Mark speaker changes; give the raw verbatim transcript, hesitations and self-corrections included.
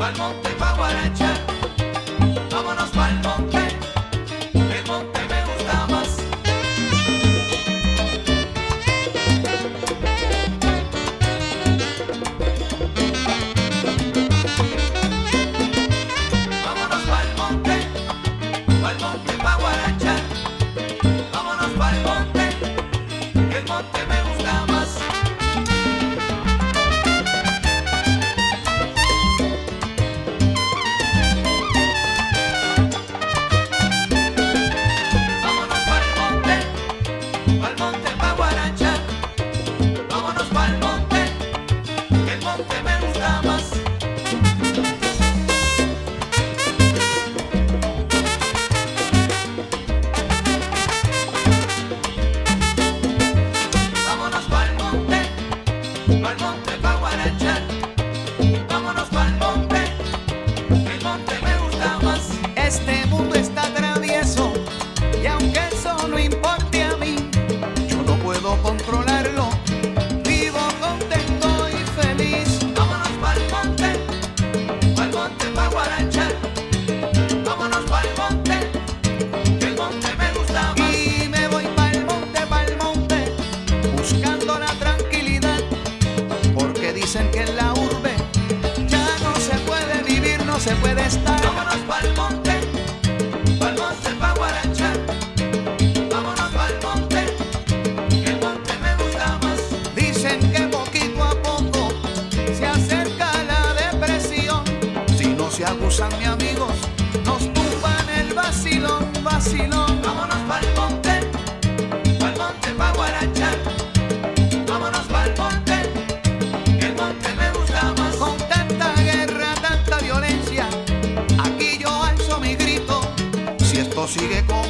Speaker 1: pa'l monte pa' guarachar. Vámonos pa'l monte, el monte me gusta más. Vámonos pa'l monte, pa'l monte pa' guarachar. Vámonos pa'l monte, el monte me gusta más. Pa'l monte pa' guarachar, vámonos pa'l monte, el monte me gusta más.
Speaker 2: Este mundo está travieso y aunque eso no importe a mí, yo no puedo controlarlo, vivo contento y feliz.
Speaker 1: Vámonos pa'l monte, pa'l monte pa' guarachar, vámonos pa'l monte, el monte me gusta más.
Speaker 2: Y me voy pa'l monte, pa'l monte, buscando la tranquilidad, porque dicen que en la urbe ya no se puede vivir, no se puede estar.
Speaker 1: Vámonos pa'l monte, pa'l monte pa' guarachar, vámonos pa'l monte, el monte me gusta más.
Speaker 2: Dicen que poquito a poco se acerca la depresión, si no se abusan, mi amigos, nos tumban el vacilón, vacilón.
Speaker 1: Vámonos pa'l monte, pa'l monte pa' guarachar, vámonos pa'l monte, el monte me gusta más.
Speaker 2: Con tanta guerra, tanta violencia, aquí yo alzo mi grito, si esto sigue como